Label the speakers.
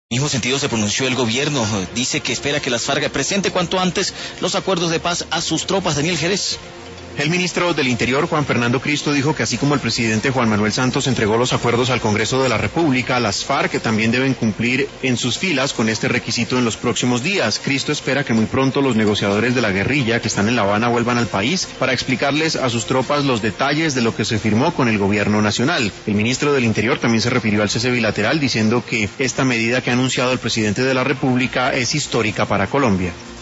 Speaker 1: En el mismo sentido se pronunció el gobierno. Dice que espera que las FARC presente cuanto antes los acuerdos de paz a sus tropas. Daniel Jerez.
Speaker 2: El ministro del Interior, Juan Fernando Cristo, dijo que así como el presidente Juan Manuel Santos entregó los acuerdos al Congreso de la República, las FARC también deben cumplir en sus filas con este requisito en los próximos días. Cristo espera que muy pronto los negociadores de la guerrilla que están en La Habana vuelvan al país para explicarles a sus tropas los detalles de lo que se firmó con el gobierno nacional. El ministro del Interior también se refirió al cese bilateral diciendo que esta medida que ha anunciado el presidente de la República es histórica para Colombia.